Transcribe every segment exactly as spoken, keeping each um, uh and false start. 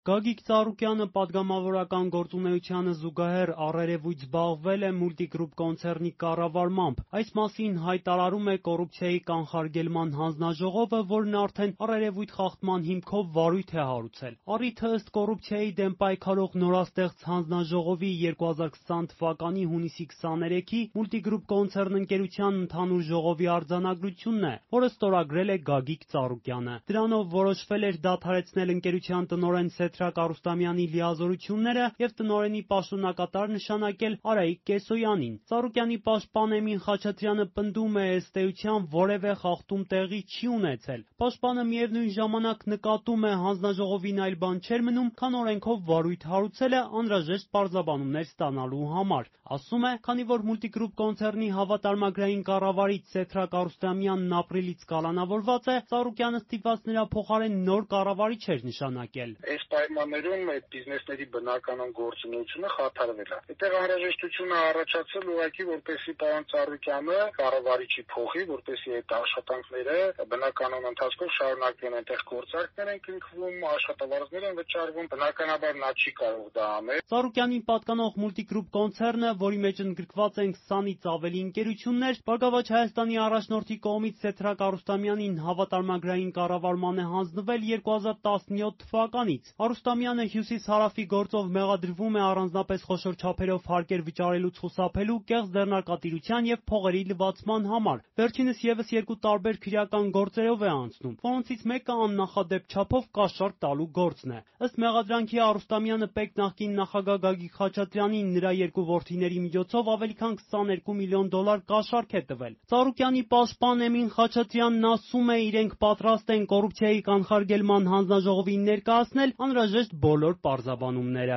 Գագիկ Ծառուկյանը պատգամավորական գործունեությանը զուգահեռ առերևույթ զբաղվել է Multigroup կոնցեռնի կառավարմամբ։ Այս մասին հայտարարում է կոռուպցիայի կանխարգելման հանձնաժողովը, որն արդեն առերևույթ խախտման հիմքով վարույթ է հարուցել։ Առիթը ըստ կոռուպցիայի դեմ պայքարող նորաստեղծ հանձնաժողովի երկու հազար քսան թվականի հունիսի քսաներեքի Multigroup կոնցեռն ընկերության ընդհանուր ժողովի արձանագրությունն է, որը ստորագրել է Գագիկ Ծառուկյանը։ Դրանով որոշվել էր դադարեցնել ընկերության տնօրեն Սեդրակ Արուստամյանի լիազորությունները և տնօրենի պաշտոնակատար նշանակել Արայիկ Կեսոյանին։ Ծառուկյանի պաշտպան Էմին Խաչատրյանը պնդում է, ըստ էության որևէ խախտում տեղի չի ունեցել։ Պաշտպանը միևնույն ժամանակ նկատում է, հանձնաժողովին այլ բան չէր մնում, քան օրենքով վարույթ հարուցելը անհրաժեշտ պարզաբանումներ ստանալու համար։ Ասում է, քանի որ Multigroup կոնցեռնի հավատարմագրային կառավարիչ Սեդրակ Արուստամյանն ապրիլից կալանավորված է, Ծառուկյանը ստիպված նրա փոխարեն նոր կառավարիչ էր նշանակել։ Այս պայմաններում այդ բիզնեսների բնականon գործունեությունը խաթարվել է։ Այդտեղ անհրաժեշտություն է առաջացել ուղղակի, որպեսզի պարոն Ծառուկյանը կառավարիչի փոխի, որպեսզի այդ աշխատանքները բնականon ընթացքով շարունակվեն, այնտեղ գործարքներ են կնքվում, աշխատավարձներ են վճարվում, բնականաբար նա չի կարող դա անել։ Ծառուկյանին պատկանող Multigroup կոնցեռնը, որի մեջ ընդգրկված են քսանից ավելի ընկերություններ, Բարգավաճ Հայաստանի առաջնորդի կողմից Սեդրակ Արուստամյանին հավատարմագրային կառավարման է հանձնվել երկու հազար տասնյոթ թվականից։ Արուստամյանը հյուսիս-հարավի գործով մեղադրվում է առանձնապես խոշոր չափերով հարկեր վճարելուց խուսափելու, կեղծ ձեռնարկատիրության և փողերի լվացման համար։ Վերջինս ևս երկու տարբեր քրեական գործերով է անցնում, որոնցից մեկը աննախադեպ չափով կաշառք տալու գործն է։ Ըստ մեղադրանքի Արուստամյանը ՊԵԿ նախկին նախագահ Գագիկ Խաչատրյանին նրա երկու որդիների միջոցով ավելի քան քսաներկու միլիոն դոլար կաշառք է տվել։ Ծառուկյանի պաշտպան Էմին Խաչատրյանն ասում է, իրենք պատրաստ են կոռուպցիայի կանխարգելման հանձնաժողովին ներկայացնել անհրաժեշտ բոլոր պարզաբանումները։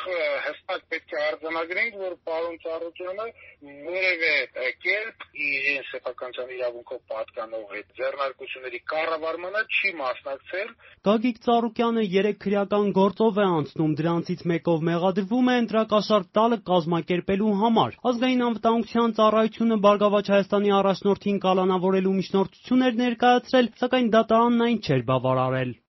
Հստակ պետք է արձանագրենք, որ պարոն Ծառուկյանը որևէ կերպ իր սեփականության իրավունքով պատկանող այդ ձեռնարկությունների կառավարմանը չի մասնակցել։ Գագիկ Ծառուկյանը երեք քրեական գործով է անցնում, դրանցից մեկով մեղադրվում է ընտրակաշառք տալը կազմակերպելու համար։ Ազգային անվտանգության ծառայությունը Բարգավաճ Հայաստանի առաջնորդին կալանավորելու միջնորդություն էր ներկայացրել, սակայն դատարանն այն չէր բավարարել։